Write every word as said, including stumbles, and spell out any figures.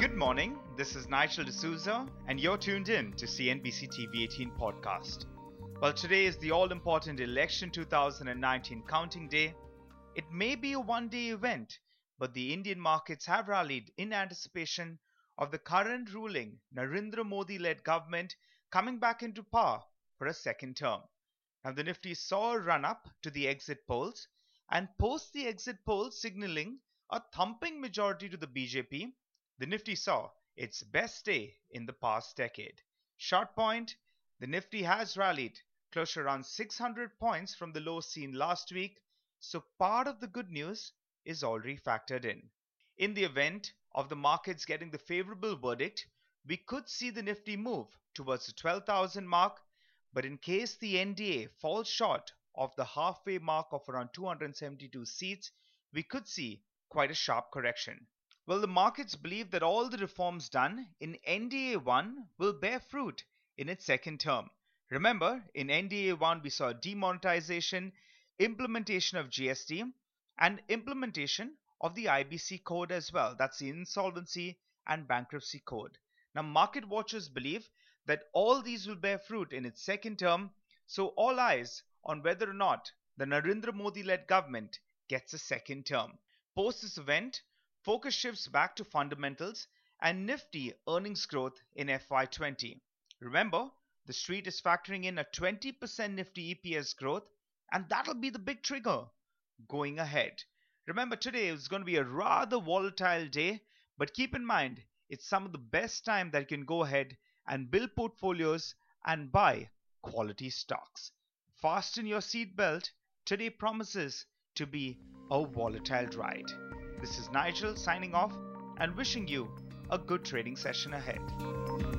Good morning, this is Nigel D'Souza, and you're tuned in to C N B C T V eighteen podcast. Well, today is the all-important election two thousand nineteen counting day. It may be a one-day event, but the Indian markets have rallied in anticipation of the current ruling Narendra Modi-led government coming back into power for a second term. Now, the Nifty saw a run-up to the exit polls, and post the exit polls signaling a thumping majority to the B J P, the Nifty saw its best day in the past decade. Short point, the Nifty has rallied close to around six hundred points from the low seen last week, so part of the good news is already factored in. In the event of the markets getting the favorable verdict, we could see the Nifty move towards the twelve thousand mark, but in case the N D A falls short of the halfway mark of around two hundred seventy-two seats, we could see quite a sharp correction. Well, the markets believe that all the reforms done in N D A one will bear fruit in its second term. Remember, in N D A one we saw demonetization, implementation of G S T, and implementation of the I B C code as well. That's the Insolvency and Bankruptcy Code. Now, market watchers believe that all these will bear fruit in its second term, so all eyes on whether or not the Narendra Modi-led government gets a second term. Post this event, focus shifts back to fundamentals and Nifty earnings growth in F Y twenty. Remember, the street is factoring in a twenty percent Nifty E P S growth, and that'll be the big trigger going ahead. Remember, today is going to be a rather volatile day, but keep in mind, it's some of the best time that you can go ahead and build portfolios and buy quality stocks. Fasten your seatbelt. Today promises to be a volatile ride. This is Nigel signing off and wishing you a good trading session ahead.